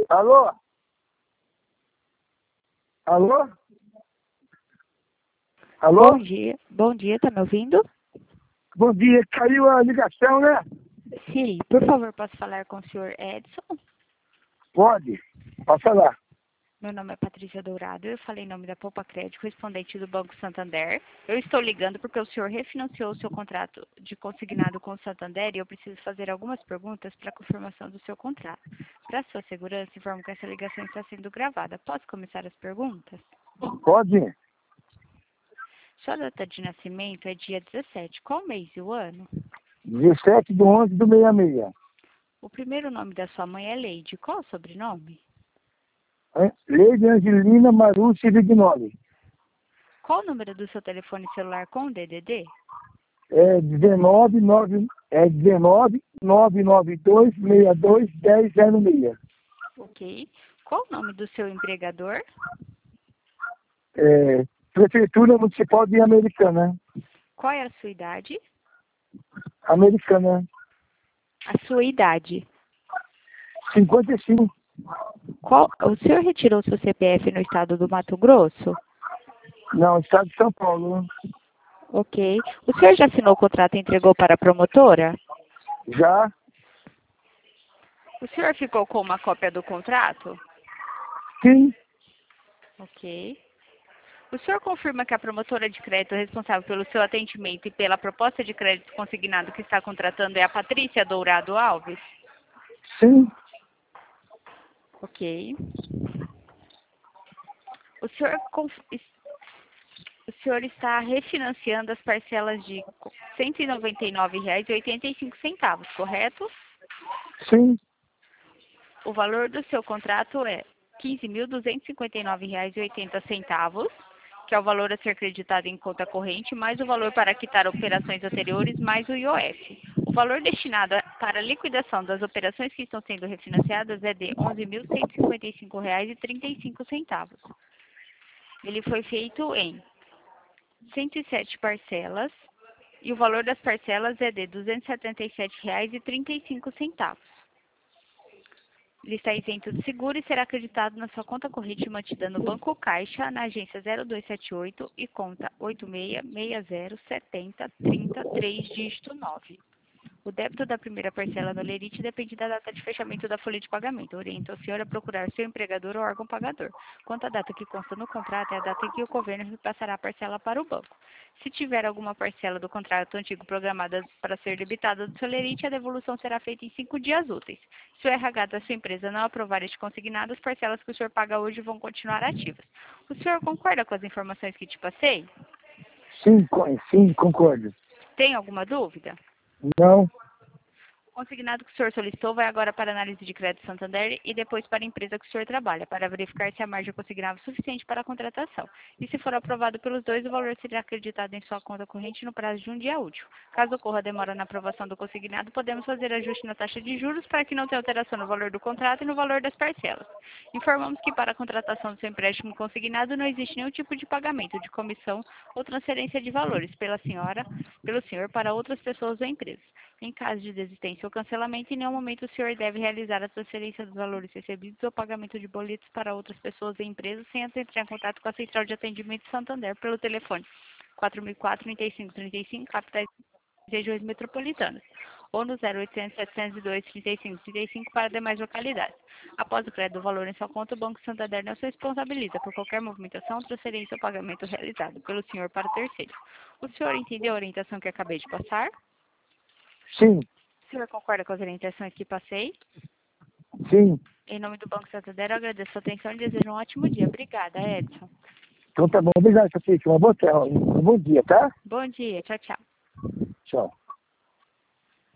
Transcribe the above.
Alô? Alô? Alô? Bom dia, tá me ouvindo? Bom dia, caiu a ligação, né? Sim, por favor, posso falar com o senhor Edson? Pode falar. Meu nome é Patrícia Dourado, eu falei em nome da Poupa Crédito, correspondente do Banco Santander. Eu estou ligando porque o senhor refinanciou o seu contrato de consignado com o Santander e eu preciso fazer algumas perguntas para confirmação do seu contrato. Para sua segurança, informo que essa ligação está sendo gravada. Posso começar as perguntas? Pode? Sua data de nascimento é dia 17. Qual mês e o ano? 17/11/66. O primeiro nome da sua mãe é Leide. Qual o sobrenome? Leide Angelina Marucci Vignoli. Qual o número do seu telefone celular com DDD? É 19-992-62-1006. Ok. Qual o nome do seu empregador? Prefeitura Municipal de Americana. Qual é a sua idade? Americana. A sua idade. 55. O senhor retirou seu CPF no estado do Mato Grosso? Não, estado de São Paulo. Ok. O senhor já assinou o contrato e entregou para a promotora? Já? O senhor ficou com uma cópia do contrato? Sim. Ok. O senhor confirma que a promotora de crédito responsável pelo seu atendimento e pela proposta de crédito consignado que está contratando é a Patrícia Dourado Alves? Sim. Ok. O senhor está refinanciando as parcelas de R$ 199,85, correto? Sim. O valor do seu contrato é R$ 15.259,80, que é o valor a ser creditado em conta corrente, mais o valor para quitar operações anteriores, mais o IOF. O valor destinado para a liquidação das operações que estão sendo refinanciadas é de R$ 11.155,35. Ele foi feito em 107 parcelas e o valor das parcelas é de R$ 277,35. Ele está isento de seguro e será acreditado na sua conta corrente mantida no Banco Caixa, na agência 0278 e conta 86607033, dígito 9. O débito da primeira parcela no Lerite depende da data de fechamento da folha de pagamento. Orienta o senhor a procurar seu empregador ou órgão pagador. Quanto à data que consta no contrato, é a data em que o governo repassará a parcela para o banco. Se tiver alguma parcela do contrato antigo programada para ser debitada do seu Lerite, a devolução será feita em 5 dias úteis. Se o RH da sua empresa não aprovar este consignado, as parcelas que o senhor paga hoje vão continuar ativas. O senhor concorda com as informações que te passei? Sim, concordo. Tem alguma dúvida? Não. O consignado que o senhor solicitou vai agora para a análise de crédito Santander e depois para a empresa que o senhor trabalha, para verificar se a margem consignável é suficiente para a contratação. E se for aprovado pelos dois, o valor será acreditado em sua conta corrente no prazo de um dia útil. Caso ocorra demora na aprovação do consignado, podemos fazer ajuste na taxa de juros para que não tenha alteração no valor do contrato e no valor das parcelas. Informamos que para a contratação do seu empréstimo consignado não existe nenhum tipo de pagamento de comissão ou transferência de valores pelo senhor para outras pessoas ou empresas. Em caso de desistência ou cancelamento, em nenhum momento o senhor deve realizar a transferência dos valores recebidos ou pagamento de boletos para outras pessoas e empresas sem antes entrar em contato com a Central de Atendimento Santander pelo telefone 4004-3535, capitais e regiões metropolitanas, ou no 0800 702 3535 para demais localidades. Após o crédito do valor em sua conta, o Banco Santander não se responsabiliza por qualquer movimentação, transferência ou pagamento realizado pelo senhor para terceiros. O senhor entendeu a orientação que acabei de passar? Sim. O senhor concorda com as orientações que passei? Sim. Em nome do Banco Santander, eu agradeço a sua atenção e desejo um ótimo dia. Obrigada, Edson. Então tá bom. Obrigado, Patrícia. Um bom dia, tá? Bom dia. Tchau, tchau. Tchau.